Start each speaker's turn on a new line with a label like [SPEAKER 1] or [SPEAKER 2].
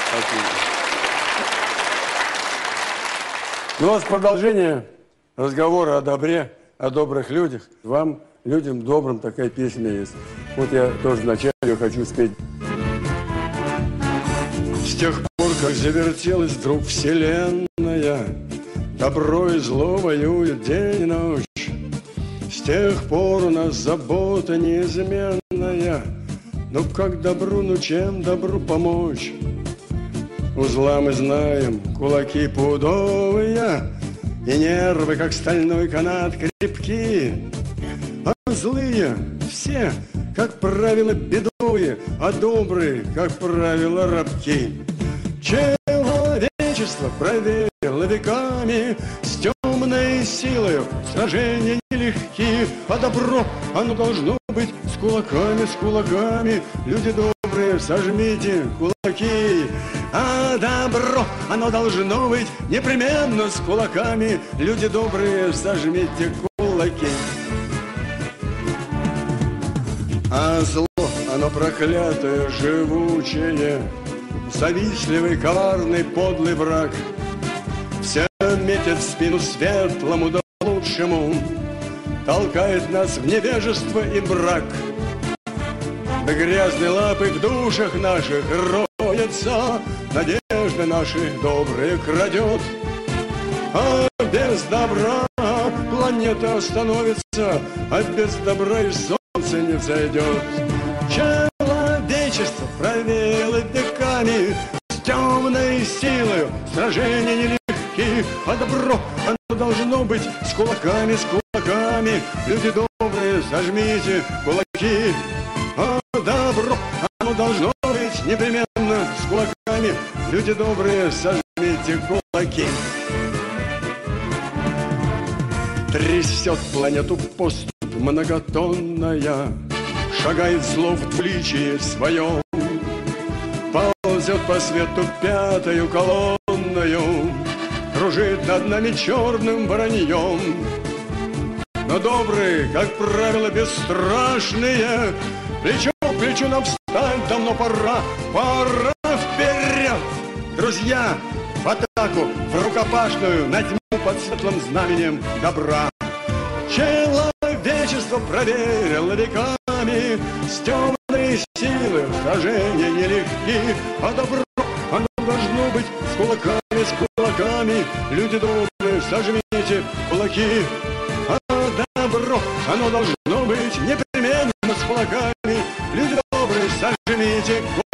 [SPEAKER 1] Спасибо. Ну, у вас продолжение разговора о добре, о добрых людях. Вам, людям добрым, такая песня есть. Вот я тоже вначале хочу спеть. С тех пор, как завертелась вдруг вселенная, добро и зло воюют день и ночь. С тех пор у нас забота неизменная. Ну как добру, ну чем добру помочь? Узла мы знаем, кулаки пудовые, и нервы, как стальной канат, крепки. А злые все, как правило, бедовые, а добрые, как правило, рабки. Человечество проверило веками, с темной силою сражения нелегки. А добро, оно должно быть с кулаками. Люди добрые, сожмите кулаки. А добро, оно должно быть непременно с кулаками. Люди добрые, сожмите кулаки. А зло, оно проклятое, живучее, завистливый, коварный, подлый враг. Все метит в спину светлому да лучшему, толкает нас в невежество и мрак. Да грязные лапы в душах наших роются, надежды наши добрые крадет. А без добра планета остановится, а без добра и солнце не взойдет. Человечество проверило веками, с темной силой сражения нелегки. А добро, оно должно быть с кулаками. Люди добрые, сожмите кулаки. А добро, оно должно быть непременно с кулаками. Люди добрые, сожмите кулаки. Трясет планету поступь многотонная, шагает зло в двуличии своем, ползет по свету пятою колонною, кружит над нами черным вороньем. Но добрые, как правило, бесстрашные, плечо к плечу нам встать давно пора. Пора вперед, друзья, в атаку, в рукопашную, на тьму под светлым знаменем добра. Человечество проверило веками, с темной силой сражения нелегки. А добро, оно должно быть с кулаками. Люди добрые, сожмите кулаки. А добро, оно должно быть непременно с кулаками. Люди добрые, сожмите